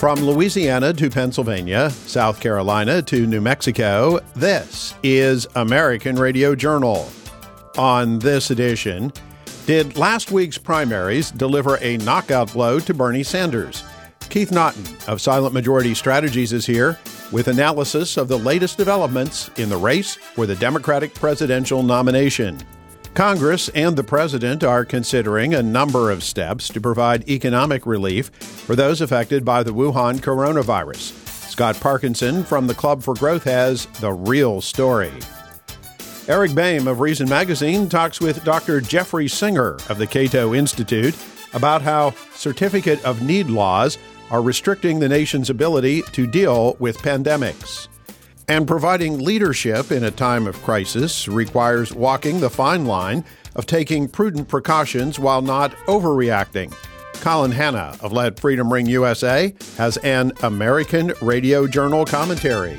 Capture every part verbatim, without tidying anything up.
From Louisiana to Pennsylvania, South Carolina to New Mexico, this is American Radio Journal. On this edition, did last week's primaries deliver a knockout blow to Bernie Sanders? Keith Naughton of Silent Majority Strategies is here with analysis of the latest developments in the race for the Democratic presidential nomination. Congress and the president are considering a number of steps to provide economic relief for those affected by the Wuhan coronavirus. Scott Parkinson from the Club for Growth has the real story. Eric Boehm of Reason Magazine talks with Doctor Jeffrey Singer of the Cato Institute about how Certificate of Need laws are restricting the nation's ability to deal with pandemics. And providing leadership in a time of crisis requires walking the fine line of taking prudent precautions while not overreacting. Colin Hanna of Let Freedom Ring U S A has an American Radio Journal commentary.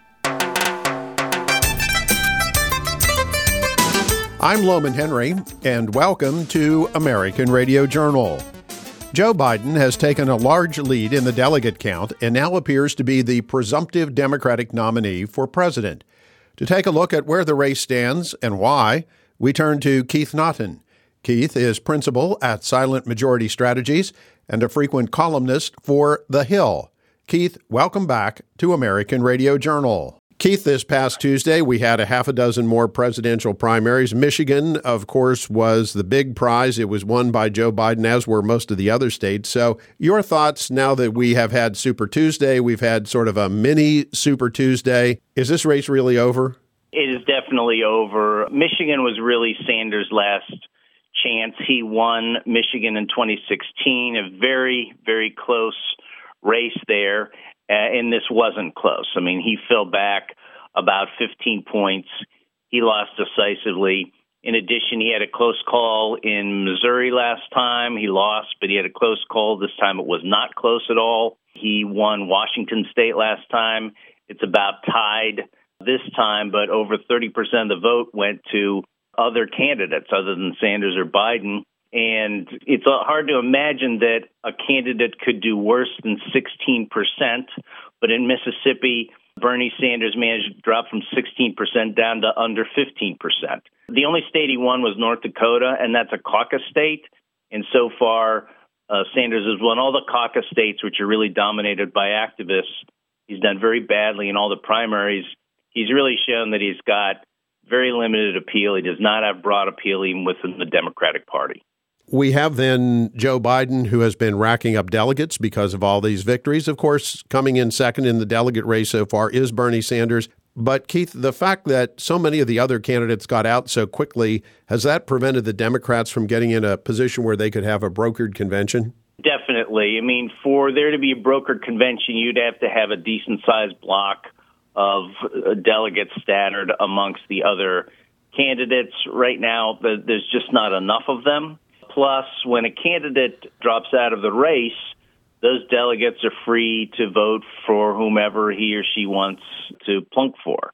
I'm Loman Henry, and welcome to American Radio Journal. Joe Biden has taken a large lead in the delegate count and now appears to be the presumptive Democratic nominee for president. To take a look at where the race stands and why, we turn to Keith Naughton. Keith is principal at Silent Majority Strategies and a frequent columnist for The Hill. Keith, welcome back to American Radio Journal. Keith, this past Tuesday, we had a half a dozen more presidential primaries. Michigan, of course, was the big prize. It was won by Joe Biden, as were most of the other states. So your thoughts now that we have had Super Tuesday, we've had sort of a mini Super Tuesday. Is this race really over? It is definitely over. Michigan was really Sanders' last chance. He won Michigan in twenty sixteen, a very, very close race there. Uh, and this wasn't close. I mean, he fell back about fifteen points. He lost decisively. In addition, he had a close call in Missouri last time. He lost, but he had a close call. This time it was not close at all. He won Washington State last time. It's about tied this time, but over thirty percent of the vote went to other candidates other than Sanders or Biden. And it's hard to imagine that a candidate could do worse than sixteen percent. But in Mississippi, Bernie Sanders managed to drop from sixteen percent down to under fifteen percent. The only state he won was North Dakota, and that's a caucus state. And so far, uh, Sanders has won all the caucus states, which are really dominated by activists. He's done very badly in all the primaries. He's really shown that he's got very limited appeal. He does not have broad appeal even within the Democratic Party. We have then Joe Biden, who has been racking up delegates because of all these victories. Of course, coming in second in the delegate race so far is Bernie Sanders. But, Keith, the fact that so many of the other candidates got out so quickly, has that prevented the Democrats from getting in a position where they could have a brokered convention? Definitely. I mean, for there to be a brokered convention, you'd have to have a decent-sized block of delegates scattered amongst the other candidates. Right now, there's just not enough of them. Plus, when a candidate drops out of the race, those delegates are free to vote for whomever he or she wants to plunk for.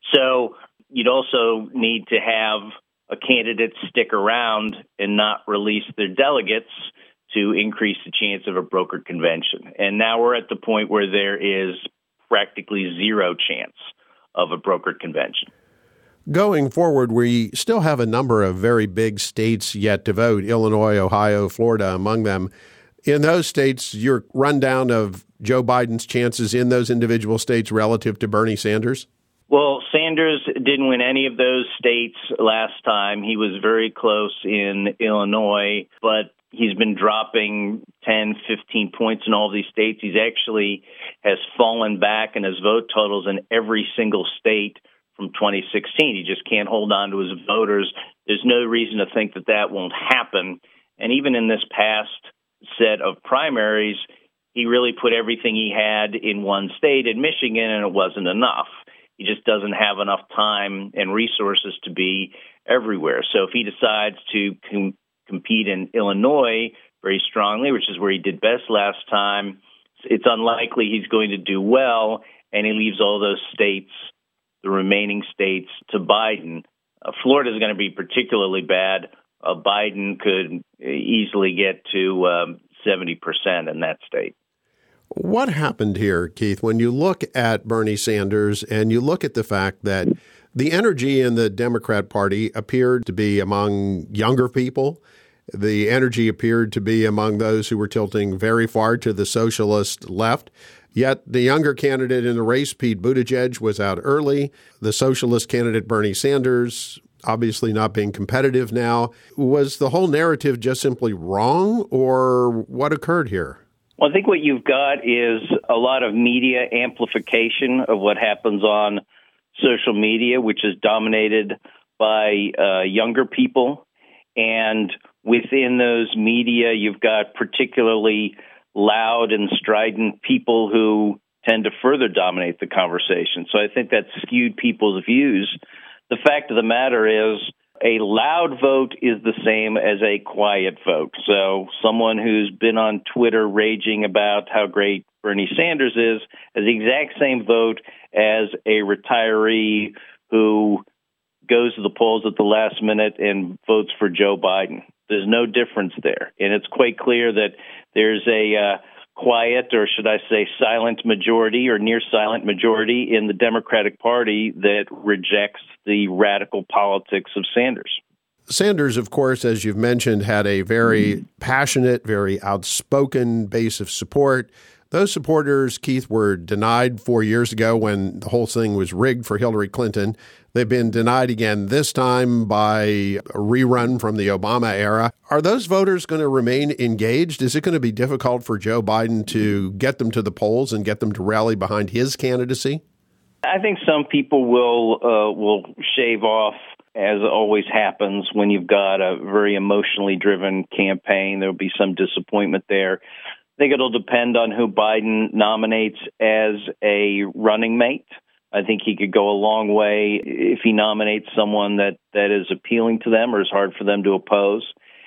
So you'd also need to have a candidate stick around and not release their delegates to increase the chance of a brokered convention. And now we're at the point where there is practically zero chance of a brokered convention. Going forward, we still have a number of very big states yet to vote, Illinois, Ohio, Florida among them. In those states, your rundown of Joe Biden's chances in those individual states relative to Bernie Sanders? Well, Sanders didn't win any of those states last time. He was very close in Illinois, but he's been dropping ten, fifteen points in all of these states. He's actually has fallen back in his vote totals in every single state from twenty sixteen. He just can't hold on to his voters. There's no reason to think that that won't happen. And even in this past set of primaries, he really put everything he had in one state, in Michigan, and it wasn't enough. He just doesn't have enough time and resources to be everywhere. So if he decides to com- compete in Illinois very strongly, which is where he did best last time, it's unlikely he's going to do well, and he leaves all those states, the remaining states, to Biden. Uh, Florida is going to be particularly bad. Uh, Biden could easily get to um, seventy percent in that state. What happened here, Keith, when you look at Bernie Sanders and you look at the fact that the energy in the Democrat Party appeared to be among younger people? The energy appeared to be among those who were tilting very far to the socialist left. Yet the younger candidate in the race, Pete Buttigieg, was out early. The socialist candidate, Bernie Sanders, obviously not being competitive now. Was the whole narrative just simply wrong, or what occurred here? Well, I think what you've got is a lot of media amplification of what happens on social media, which is dominated by uh, younger people. And within those media, you've got particularly loud and strident people who tend to further dominate the conversation. So I think that skewed people's views. The fact of the matter is a loud vote is the same as a quiet vote. So someone who's been on Twitter raging about how great Bernie Sanders is has the exact same vote as a retiree who goes to the polls at the last minute and votes for Joe Biden. There's no difference there. And it's quite clear that there's a uh, quiet, or should I say silent majority or near silent majority in the Democratic Party that rejects the radical politics of Sanders. Sanders, of course, as you've mentioned, had a very passionate, very outspoken base of support. Those supporters, Keith, were denied four years ago when the whole thing was rigged for Hillary Clinton. They've been denied again this time by a rerun from the Obama era. Are those voters going to remain engaged? Is it going to be difficult for Joe Biden to get them to the polls and get them to rally behind his candidacy? I think some people will uh, will shave off, as always happens when you've got a very emotionally driven campaign. There'll be some disappointment there. I think it'll depend on who Biden nominates as a running mate. I think he could go a long way if he nominates someone that, that is appealing to them or is hard for them to oppose.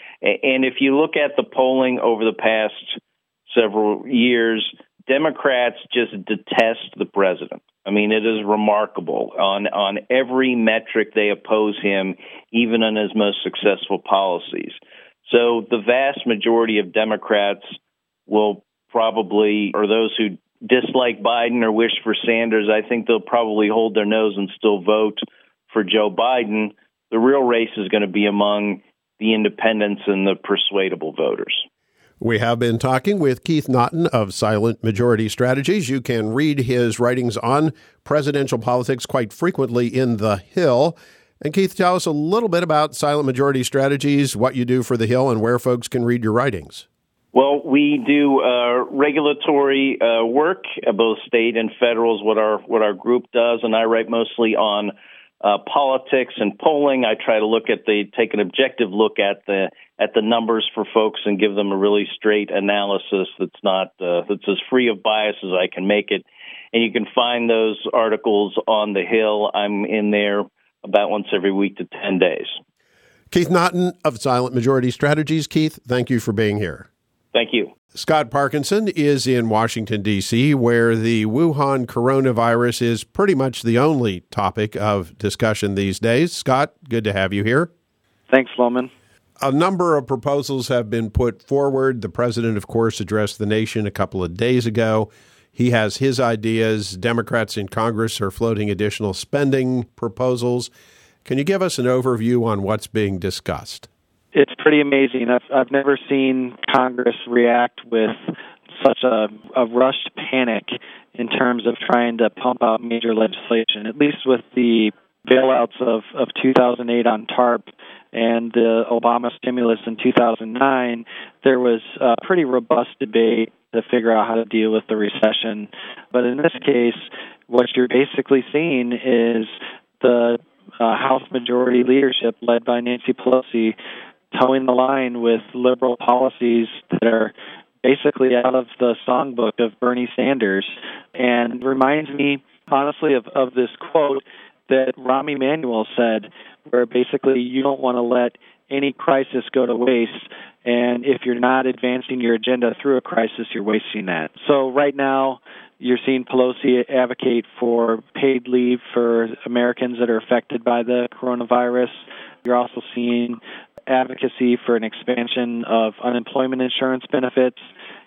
And if you look at the polling over the past several years, Democrats just detest the president. I mean, it is remarkable. On on every metric, they oppose him, even on his most successful policies. So the vast majority of Democrats will probably, or those who dislike Biden or wish for Sanders, I think they'll probably hold their nose and still vote for Joe Biden. The real race is going to be among the independents and the persuadable voters. We have been talking with Keith Naughton of Silent Majority Strategies. You can read his writings on presidential politics quite frequently in The Hill. And Keith, tell us a little bit about Silent Majority Strategies, what you do for The Hill, and where folks can read your writings. Well, we do uh, regulatory uh, work, uh, both state and federal is what our what our group does, and I write mostly on uh, politics and polling. I try to look at the take an objective look at the at the numbers for folks and give them a really straight analysis that's not uh, that's as free of bias as I can make it. And you can find those articles on The Hill. I'm in there about once every week to ten days. Keith Naughton of Silent Majority Strategies. Keith, thank you for being here. Thank you. Scott Parkinson is in Washington, D C, where the Wuhan coronavirus is pretty much the only topic of discussion these days. Scott, good to have you here. Thanks, Loman. A number of proposals have been put forward. The president, of course, addressed the nation a couple of days ago. He has his ideas. Democrats in Congress are floating additional spending proposals. Can you give us an overview on what's being discussed? It's pretty amazing. I've I've never seen Congress react with such a, a rushed panic in terms of trying to pump out major legislation, at least with the bailouts of, of two thousand eight on TARP and the Obama stimulus in two thousand nine. There was a pretty robust debate to figure out how to deal with the recession. But in this case, what you're basically seeing is the uh, House Majority leadership led by Nancy Pelosi towing the line with liberal policies that are basically out of the songbook of Bernie Sanders, and reminds me, honestly, of, of this quote that Rahm Emanuel said, where basically you don't want to let any crisis go to waste, and if you're not advancing your agenda through a crisis, you're wasting that. So right now, you're seeing Pelosi advocate for paid leave for Americans that are affected by the coronavirus. You're also seeing advocacy for an expansion of unemployment insurance benefits.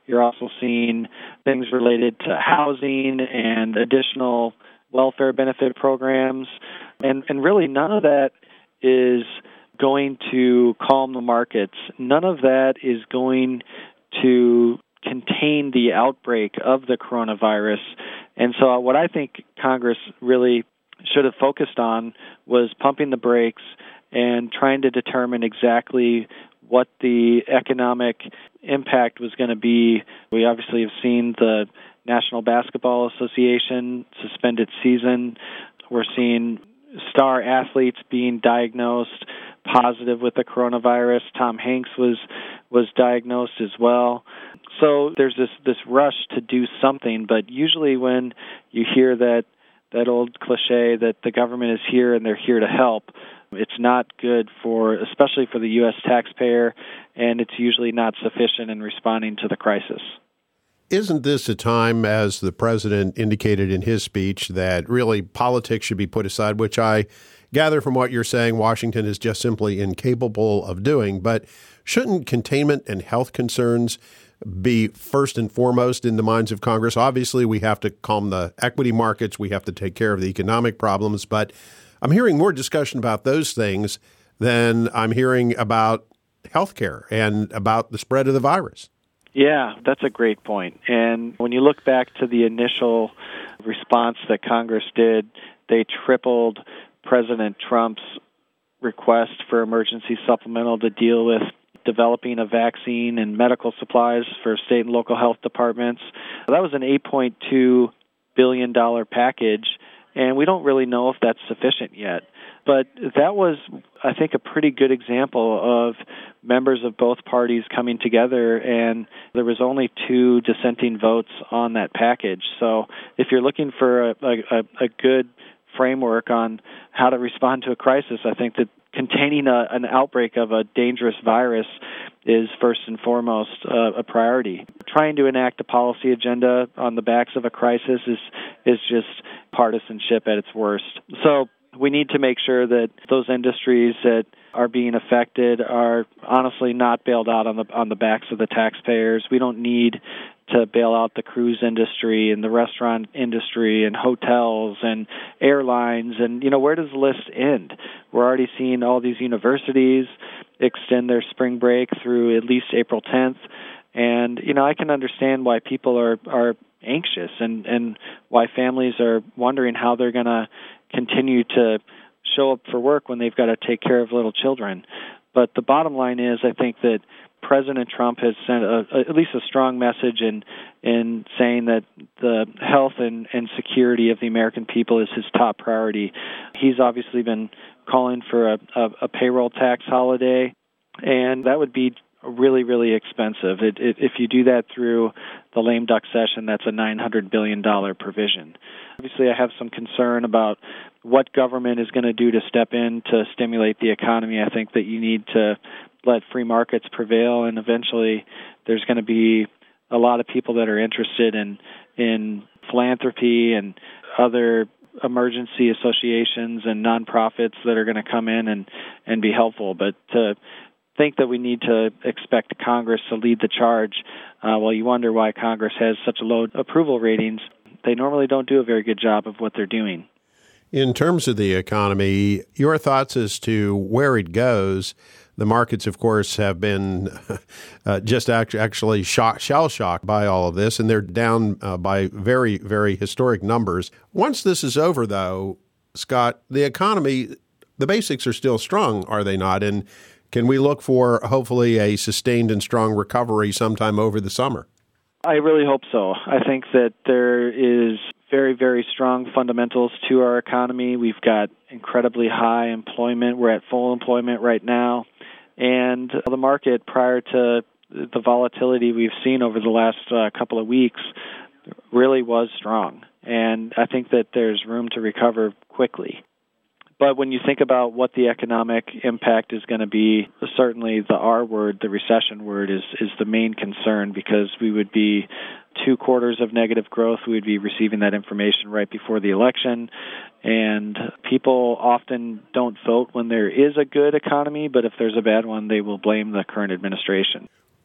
You're also seeing things related to housing and additional welfare benefit programs. And, and really none of that is going to calm the markets. None of that is going to contain the outbreak of the coronavirus. And so what I think Congress really should have focused on was pumping the brakes and trying to determine exactly what the economic impact was going to be. We obviously have seen the National Basketball Association suspend its season. We're seeing star athletes being diagnosed positive with the coronavirus. Tom Hanks was was diagnosed as well. So there's this, this rush to do something, but usually when you hear that that old cliche that the government is here and they're here to help, it's not good for, especially for the U S taxpayer, and it's usually not sufficient in responding to the crisis. Isn't this a time, as the president indicated in his speech, that really politics should be put aside, which I gather from what you're saying Washington is just simply incapable of doing, but shouldn't containment and health concerns be first and foremost in the minds of Congress? Obviously, we have to calm the equity markets. We have to take care of the economic problems. But I'm hearing more discussion about those things than I'm hearing about healthcare and about the spread of the virus. Yeah, that's a great point. And when you look back to the initial response that Congress did, they tripled President Trump's request for emergency supplemental to deal with developing a vaccine and medical supplies for state and local health departments. That was an eight point two billion dollars package, and we don't really know if that's sufficient yet. But that was, I think, a pretty good example of members of both parties coming together, and there was only two dissenting votes on that package. So if you're looking for a, a, a good framework on how to respond to a crisis, I think that containing a, an outbreak of a dangerous virus is first and foremost uh, a priority. Trying to enact a policy agenda on the backs of a crisis is is just partisanship at its worst. So we need to make sure that those industries that are being affected are honestly not bailed out on the on the backs of the taxpayers. We don't need to bail out the cruise industry and the restaurant industry and hotels and airlines. And, you know, where does the list end? We're already seeing all these universities extend their spring break through at least April tenth. And, you know, I can understand why people are, are anxious and, and why families are wondering how they're going to continue to show up for work when they've got to take care of little children. But the bottom line is, I think that President Trump has sent a, a, at least a strong message in in saying that the health and, and security of the American people is his top priority. He's obviously been calling for a, a, a payroll tax holiday, and that would be really, really expensive. It, it, if you do that through the lame duck session, that's a nine hundred billion dollars provision. Obviously, I have some concern about what government is going to do to step in to stimulate the economy. I think that you need to let free markets prevail, and eventually there's going to be a lot of people that are interested in in philanthropy and other emergency associations and nonprofits that are going to come in and, and be helpful. But to think that we need to expect Congress to lead the charge, uh, well, you wonder why Congress has such low approval ratings. They normally don't do a very good job of what they're doing. In terms of the economy, your thoughts as to where it goes? The markets, of course, have been uh, just act- actually shock, shell-shocked by all of this, and they're down uh, by very, very historic numbers. Once this is over, though, Scott, the economy, the basics are still strong, are they not? And can we look for, hopefully, a sustained and strong recovery sometime over the summer? I really hope so. I think that there is very, very strong fundamentals to our economy. We've got incredibly high employment. We're at full employment right now. And the market, prior to the volatility we've seen over the last uh, couple of weeks, really was strong. And I think that there's room to recover quickly. But when you think about what the economic impact is going to be, certainly the R word, the recession word, is, is the main concern, because we would be two quarters of negative growth. We would be receiving that information right before the election. And people often don't vote when there is a good economy, but if there's a bad one, they will blame the current administration.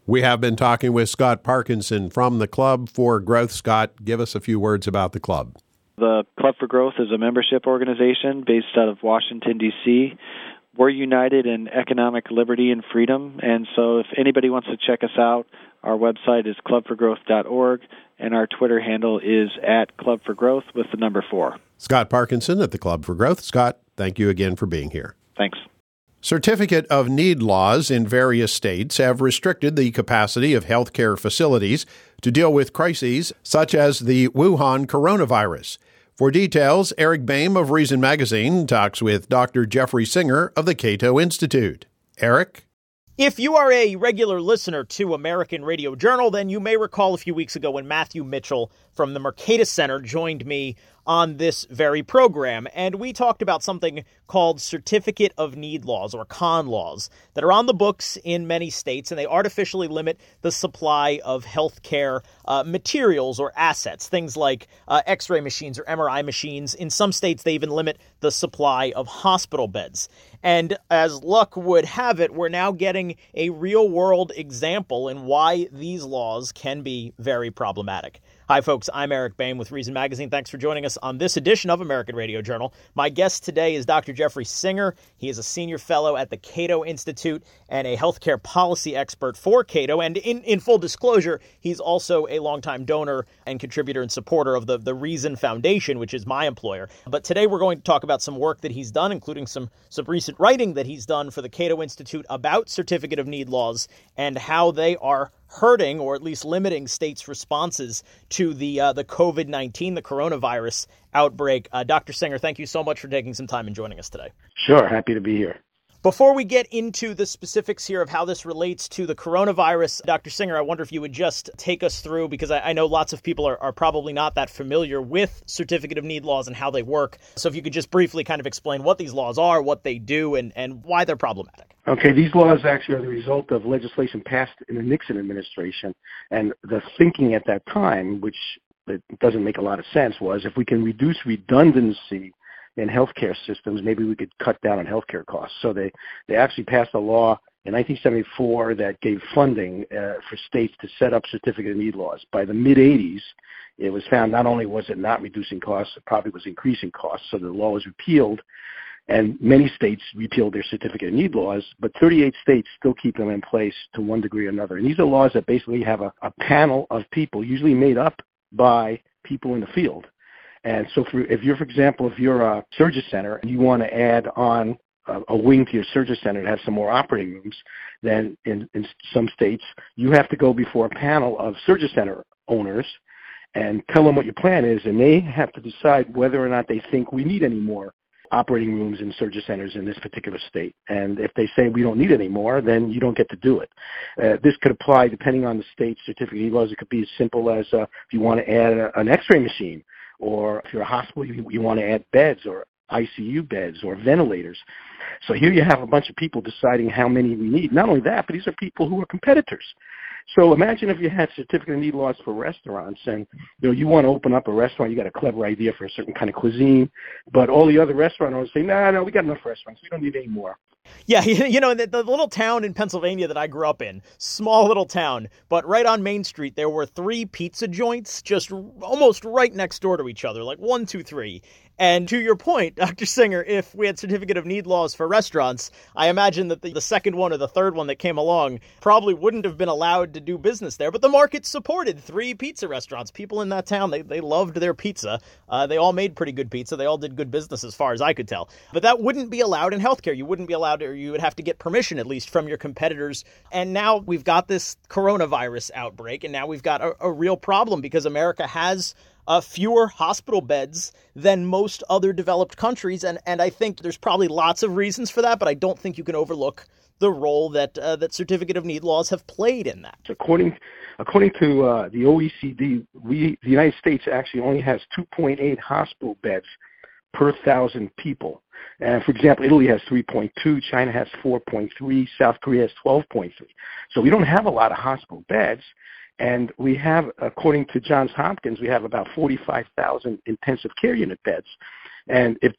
We have been talking with Scott Parkinson from the Club for Growth. Scott, give us a few words about the club. The Club for Growth is a membership organization based out of Washington, D C We're united in economic liberty and freedom, and so if anybody wants to check us out, our website is club for growth dot org, and our Twitter handle is at Club for Growth with the number four. Scott Parkinson at the Club for Growth. Scott, thank you again for being here. Thanks. Certificate of Need laws in various states have restricted the capacity of healthcare facilities to deal with crises such as the Wuhan coronavirus. For details, Eric Boehm of Reason Magazine talks with Doctor Jeffrey Singer of the Cato Institute. Eric? If you are a regular listener to American Radio Journal, then you may recall a few weeks ago when Matthew Mitchell from the Mercatus Center joined me on this very program, and we talked about something called Certificate of Need laws, or CON laws, that are on the books in many states, and they artificially limit the supply of healthcare uh, materials or assets, things like uh, x-ray machines or M R I machines. In some states, they even limit the supply of hospital beds. And as luck would have it, we're now getting a real-world example in why these laws can be very problematic. Hi, folks. I'm Eric Boehm with Reason Magazine. Thanks for joining us on this edition of American Radio Journal. My guest today is Doctor Jeffrey Singer. He is a senior fellow at the Cato Institute and a healthcare policy expert for Cato. And in, in full disclosure, he's also a longtime donor and contributor and supporter of the, the Reason Foundation, which is my employer. But today we're going to talk about some work that he's done, including some, some recent writing that he's done for the Cato Institute about Certificate of Need laws and how they are hurting, or at least limiting, states' responses to the uh, the COVID nineteen, the coronavirus outbreak. Uh, Doctor Singer, thank you so much for taking some time and joining us today. Sure, happy to be here. Before we get into the specifics here of how this relates to the coronavirus, Doctor Singer, I wonder if you would just take us through, because I, I know lots of people are, are probably not that familiar with Certificate of Need laws and how they work. So if you could just briefly kind of explain what these laws are, what they do, and, and why they're problematic. Okay, these laws actually are the result of legislation passed in the Nixon administration. And the thinking at that time, which it doesn't make a lot of sense, was if we can reduce redundancy in healthcare systems, maybe we could cut down on healthcare costs. So they, they actually passed a law in nineteen seventy-four that gave funding uh, for states to set up Certificate of Need laws. By the mid-eighties, it was found not only was it not reducing costs, it probably was increasing costs, so the law was repealed. And many states repealed their Certificate of Need laws, but thirty-eight states still keep them in place to one degree or another. And these are laws that basically have a, a panel of people, usually made up by people in the field. And so for, if you're, for example, if you're a surgery center and you want to add on a, a wing to your surgery center to have some more operating rooms, then in, in some states you have to go before a panel of surgery center owners and tell them what your plan is, and they have to decide whether or not they think we need any more operating rooms in surgery centers in this particular state. And if they say we don't need any more, then you don't get to do it. Uh, this could apply depending on the state's Certificate of Need laws. It could be as simple as uh, if you want to add a, an x-ray machine, or if you're a hospital, you, you want to add beds or I C U beds or ventilators. So here you have a bunch of people deciding how many we need. Not only that, but these are people who are competitors. So imagine if you had Certificate of Need laws for restaurants, and you know you want to open up a restaurant, you got a clever idea for a certain kind of cuisine, but all the other restaurant owners say, no, nah, no, we got enough restaurants, we don't need any more. Yeah, you know, the, the little town in Pennsylvania that I grew up in, small little town, but right on Main Street, there were three pizza joints just almost right next door to each other, like one, two, three. And to your point, Doctor Singer, if we had Certificate of Need laws for restaurants, I imagine that the, the second one or the third one that came along probably wouldn't have been allowed to do business there. But the market supported three pizza restaurants. People in that town, they, they loved their pizza. Uh, they all made pretty good pizza. They all did good business as far as I could tell. But that wouldn't be allowed in healthcare. You wouldn't be allowed to, or you would have to get permission, at least, from your competitors. And now we've got this coronavirus outbreak, and now we've got a, a real problem because America has Uh, fewer hospital beds than most other developed countries. And, and I think there's probably lots of reasons for that, but I don't think you can overlook the role that uh, that Certificate of Need laws have played in that. According according to uh, the O E C D, we the United States actually only has two point eight hospital beds per thousand people. And for example, Italy has three point two, China has four point three, South Korea has twelve point three. So we don't have a lot of hospital beds. And we have, according to Johns Hopkins, we have about forty-five thousand intensive care unit beds. And if this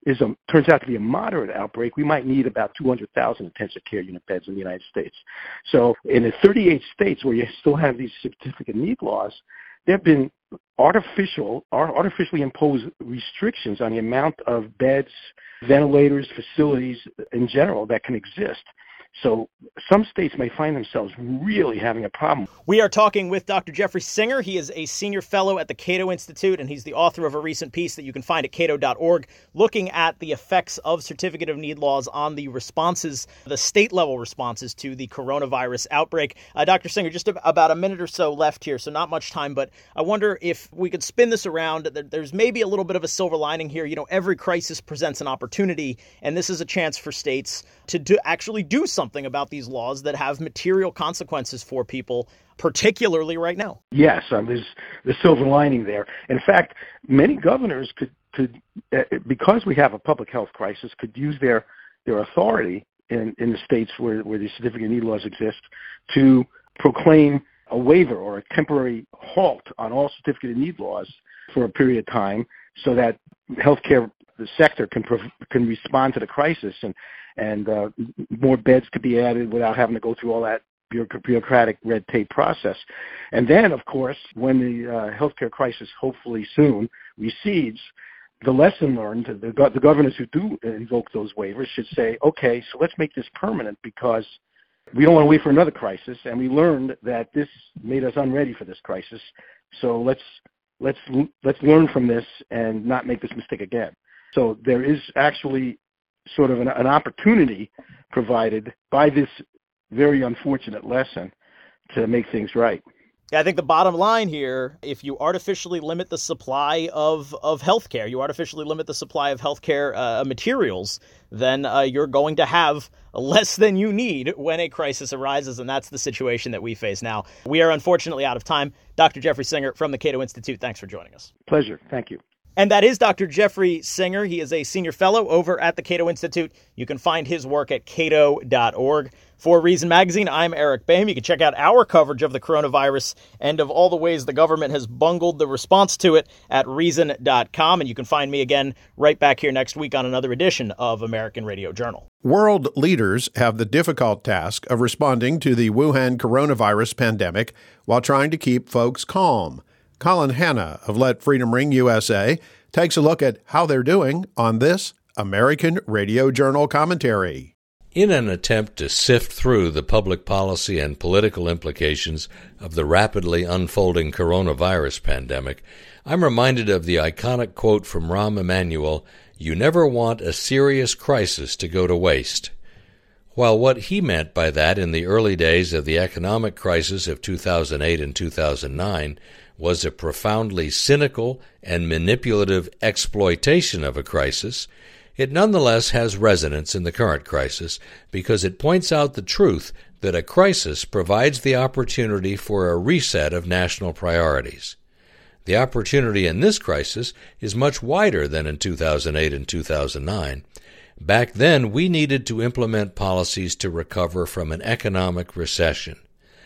is a, turns out to be a moderate outbreak, we might need about two hundred thousand intensive care unit beds in the United States. So in the thirty-eight states where you still have these certificate need laws, there have been artificial, artificially imposed restrictions on the amount of beds, ventilators, facilities in general that can exist. So some states may find themselves really having a problem. We are talking with Doctor Jeffrey Singer. He is a senior fellow at the Cato Institute, and he's the author of a recent piece that you can find at cato dot org looking at the effects of certificate of need laws on the responses, the state-level responses to the coronavirus outbreak. Uh, Doctor Singer, just about a minute or so left here, so not much time, but I wonder if we could spin this around. There's maybe a little bit of a silver lining here. You know, every crisis presents an opportunity, and this is a chance for states to do, actually do something. something about these laws that have material consequences for people, particularly right now. Yes, um, there's the silver lining there. In fact, many governors could, could uh, because we have a public health crisis, could use their, their authority in, in the states where, where the certificate of need laws exist to proclaim a waiver or a temporary halt on all certificate of need laws for a period of time so that healthcare the sector can can respond to the crisis, and and uh, more beds could be added without having to go through all that bureaucratic red tape process. And then, of course, when the uh, healthcare crisis hopefully soon recedes, the lesson learned, the, the governors who do invoke those waivers should say, okay, so let's make this permanent because we don't want to wait for another crisis, and we learned that this made us unready for this crisis. So let's let's let's learn from this and not make this mistake again. So there is actually sort of an, an opportunity provided by this very unfortunate lesson to make things right. Yeah, I think the bottom line here, if you artificially limit the supply of, of healthcare, you artificially limit the supply of healthcare uh, materials, then uh, you're going to have less than you need when a crisis arises, and that's the situation that we face now. We are unfortunately out of time. Doctor Jeffrey Singer from the Cato Institute, thanks for joining us. Pleasure. Thank you. And that is Doctor Jeffrey Singer. He is a senior fellow over at the Cato Institute. You can find his work at cato dot org. For Reason Magazine, I'm Eric Boehm. You can check out our coverage of the coronavirus and of all the ways the government has bungled the response to it at reason dot com. And you can find me again right back here next week on another edition of American Radio Journal. World leaders have the difficult task of responding to the Wuhan coronavirus pandemic while trying to keep folks calm. Colin Hanna of Let Freedom Ring U S A takes a look at how they're doing on this American Radio Journal commentary. In an attempt to sift through the public policy and political implications of the rapidly unfolding coronavirus pandemic, I'm reminded of the iconic quote from Rahm Emanuel, "You never want a serious crisis to go to waste." While what he meant by that in the early days of the economic crisis of two thousand eight and two thousand nine was a profoundly cynical and manipulative exploitation of a crisis, it nonetheless has resonance in the current crisis because it points out the truth that a crisis provides the opportunity for a reset of national priorities. The opportunity in this crisis is much wider than in two thousand eight and two thousand nine. Back then, we needed to implement policies to recover from an economic recession.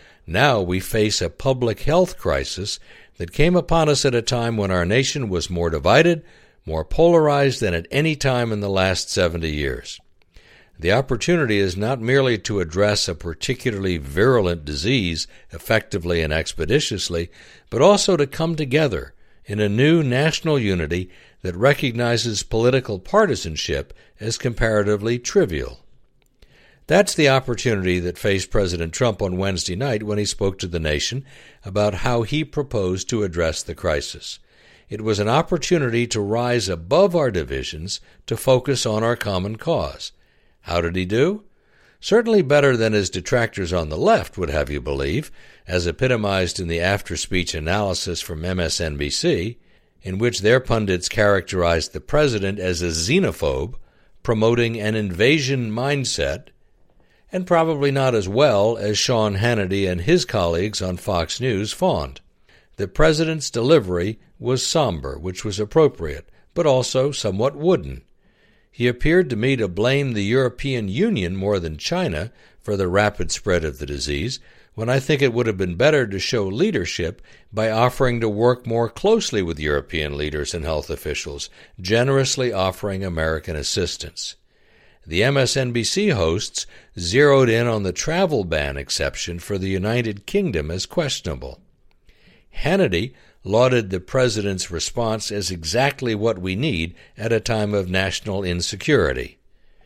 Now we face a public health crisis that came upon us at a time when our nation was more divided, more polarized than at any time in the last seventy years. The opportunity is not merely to address a particularly virulent disease effectively and expeditiously, but also to come together in a new national unity that recognizes political partisanship as comparatively trivial. That's the opportunity that faced President Trump on Wednesday night when he spoke to the nation about how he proposed to address the crisis. It was an opportunity to rise above our divisions to focus on our common cause. How did he do? Certainly better than his detractors on the left would have you believe, as epitomized in the after-speech analysis from M S N B C, in which their pundits characterized the president as a xenophobe, promoting an invasion mindset, and probably not as well as Sean Hannity and his colleagues on Fox News fawned. The president's delivery was somber, which was appropriate, but also somewhat wooden. He appeared to me to blame the European Union more than China for the rapid spread of the disease, when I think it would have been better to show leadership by offering to work more closely with European leaders and health officials, generously offering American assistance. The M S N B C hosts zeroed in on the travel ban exception for the United Kingdom as questionable. Hannity lauded the president's response as exactly what we need at a time of national insecurity.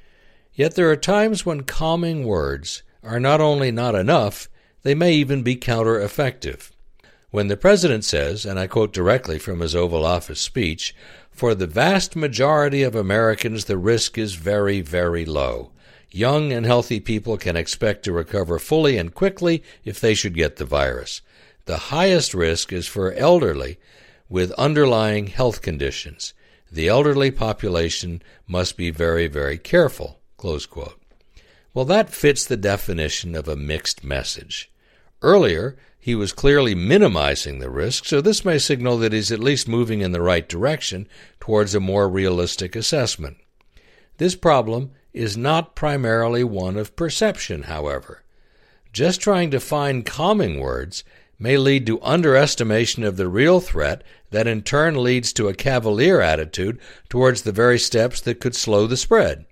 Yet there are times when calming words are not only not enough, they may even be counter-effective. When the president says, and I quote directly from his Oval Office speech, "For the vast majority of Americans, the risk is very, very low. Young and healthy people can expect to recover fully and quickly if they should get the virus. The highest risk is for elderly with underlying health conditions. The elderly population must be very, very careful." Close quote. Well, that fits the definition of a mixed message. Earlier, he was clearly minimizing the risk, so this may signal that he's at least moving in the right direction towards a more realistic assessment. This problem is not primarily one of perception, however. Just trying to find calming words may lead to underestimation of the real threat that in turn leads to a cavalier attitude towards the very steps that could slow the spread.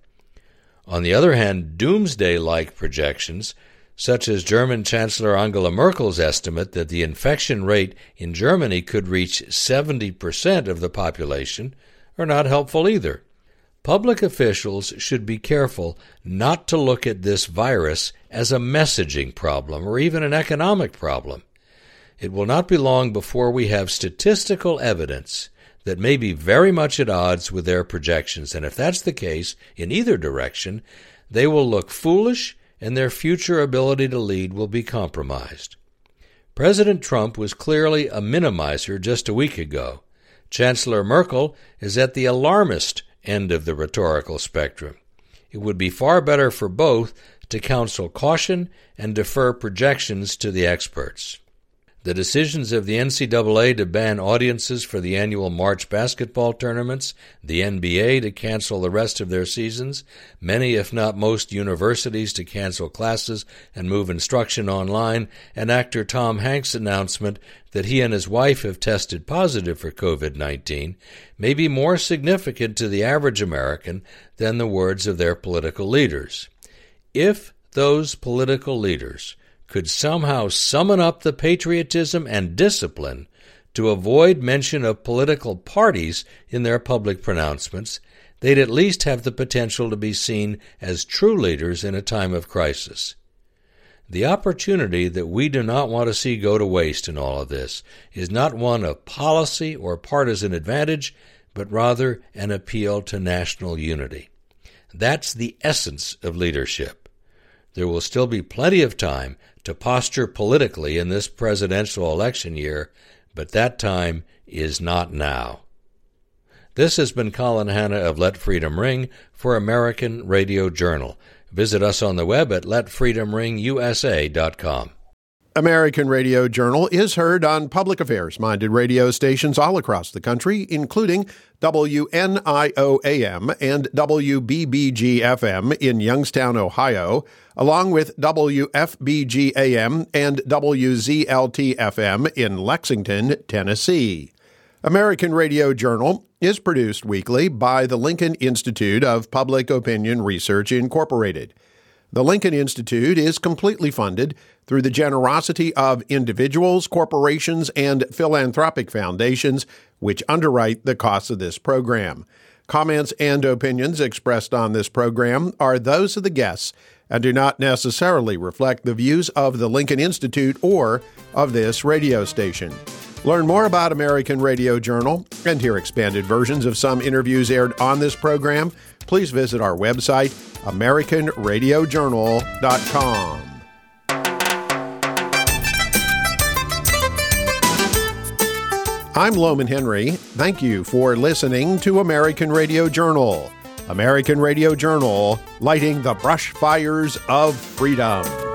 On the other hand, doomsday-like projections, such as German Chancellor Angela Merkel's estimate that the infection rate in Germany could reach seventy percent of the population, are not helpful either. Public officials should be careful not to look at this virus as a messaging problem or even an economic problem. It will not be long before we have statistical evidence that may be very much at odds with their projections, and if that's the case, in either direction, they will look foolish and their future ability to lead will be compromised. President Trump was clearly a minimizer just a week ago. Chancellor Merkel is at the alarmist end of the rhetorical spectrum. It would be far better for both to counsel caution and defer projections to the experts. The decisions of the N C double A to ban audiences for the annual March basketball tournaments, the N B A to cancel the rest of their seasons, many if not most universities to cancel classes and move instruction online, and actor Tom Hanks' announcement that he and his wife have tested positive for covid nineteen may be more significant to the average American than the words of their political leaders. If those political leaders could somehow summon up the patriotism and discipline to avoid mention of political parties in their public pronouncements, they'd at least have the potential to be seen as true leaders in a time of crisis. The opportunity that we do not want to see go to waste in all of this is not one of policy or partisan advantage, but rather an appeal to national unity. That's the essence of leadership. There will still be plenty of time to posture politically in this presidential election year, but that time is not now. This has been Colin Hanna of Let Freedom Ring for American Radio Journal. Visit us on the web at let freedom ring u s a dot com. American Radio Journal is heard on public affairs-minded radio stations all across the country, including W N I O A M and W B B G F M in Youngstown, Ohio, along with W F B G A M and W Z L T F M in Lexington, Tennessee. American Radio Journal is produced weekly by the Lincoln Institute of Public Opinion Research, Incorporated. The Lincoln Institute is completely funded through the generosity of individuals, corporations, and philanthropic foundations, which underwrite the costs of this program. Comments and opinions expressed on this program are those of the guests and do not necessarily reflect the views of the Lincoln Institute or of this radio station. Learn more about American Radio Journal and hear expanded versions of some interviews aired on this program. Please visit our website, american radio journal dot com. I'm Loman Henry. Thank you for listening to American Radio Journal. American Radio Journal, lighting the brush fires of freedom.